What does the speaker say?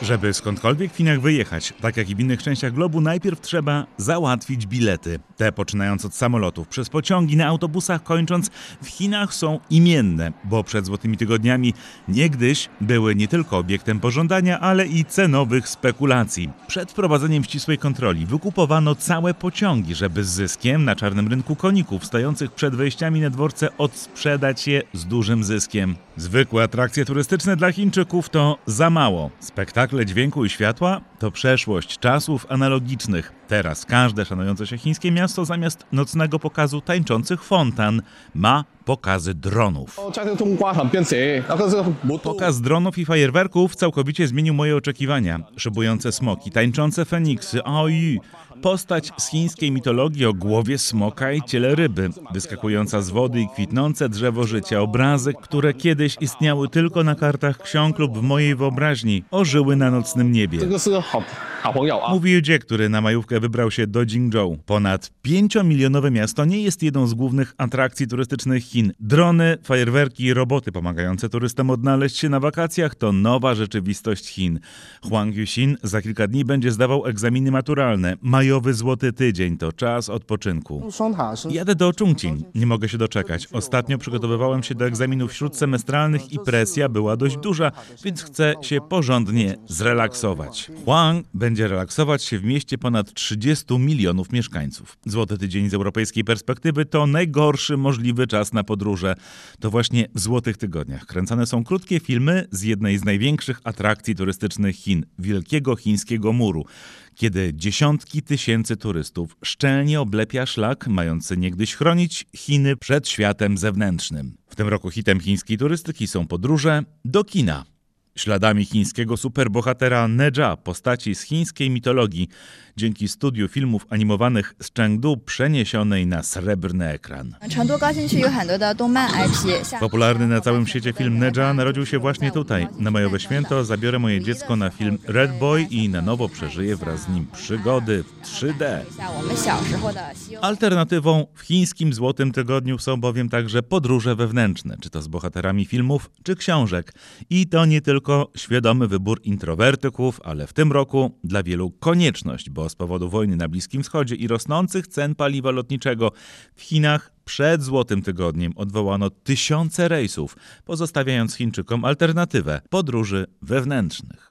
Żeby skądkolwiek w Chinach wyjechać, tak jak i w innych częściach globu, najpierw trzeba załatwić bilety. Te, poczynając od samolotów, przez pociągi, na autobusach, kończąc, w Chinach są imienne, bo przed złotymi tygodniami niegdyś były nie tylko obiektem pożądania, ale i cenowych spekulacji. Przed wprowadzeniem ścisłej kontroli wykupowano całe pociągi, żeby z zyskiem na czarnym rynku koników stojących przed wejściami na dworce odsprzedać je z dużym zyskiem. Zwykłe atrakcje turystyczne dla Chińczyków to za mało. Spektakle dźwięku i światła to przeszłość czasów analogicznych. Teraz każde szanujące się chińskie miasto zamiast nocnego pokazu tańczących fontan ma pokazy dronów. Pokaz dronów i fajerwerków całkowicie zmienił moje oczekiwania. Szybujące smoki, tańczące feniksy, aoyu, postać z chińskiej mitologii o głowie smoka i ciele ryby, wyskakująca z wody i kwitnące drzewo życia, obrazy, które kiedyś istniały tylko na kartach ksiąg lub w mojej wyobraźni, ożyły na nocnym niebie. Mówi Judzie, który na majówkę wybrał się do Jingzhou. Ponad 5-milionowe miasto nie jest jedną z głównych atrakcji turystycznych Chin. Drony, fajerwerki i roboty pomagające turystom odnaleźć się na wakacjach to nowa rzeczywistość Chin. Huang Yuxin za kilka dni będzie zdawał egzaminy maturalne. Majowy złoty tydzień to czas odpoczynku. Jadę do Chongqing. Nie mogę się doczekać. Ostatnio przygotowywałem się do egzaminów śródsemestralnych i presja była dość duża, więc chcę się porządnie zrelaksować. Huang będzie relaksować się w mieście ponad 30 milionów mieszkańców. Złoty tydzień z europejskiej perspektywy to najgorszy możliwy czas na podróże. To właśnie w złotych tygodniach kręcone są krótkie filmy z jednej z największych atrakcji turystycznych Chin, Wielkiego Chińskiego Muru, kiedy dziesiątki tysięcy turystów szczelnie oblepia szlak mający niegdyś chronić Chiny przed światem zewnętrznym. W tym roku hitem chińskiej turystyki są podróże do kina. Śladami chińskiego superbohatera Neja, postaci z chińskiej mitologii, dzięki studiu filmów animowanych z Chengdu przeniesionej na srebrny ekran. Popularny na całym świecie film Neja narodził się właśnie tutaj. Na majowe święto zabiorę moje dziecko na film Red Boy i na nowo przeżyję wraz z nim przygody w 3D. Alternatywą w chińskim Złotym Tygodniu są bowiem także podróże wewnętrzne, czy to z bohaterami filmów, czy książek. I to nie tylko świadomy wybór introwertyków, ale w tym roku dla wielu konieczność, bo z powodu wojny na Bliskim Wschodzie i rosnących cen paliwa lotniczego w Chinach przed Złotym Tygodniem odwołano tysiące rejsów, pozostawiając Chińczykom alternatywę podróży wewnętrznych.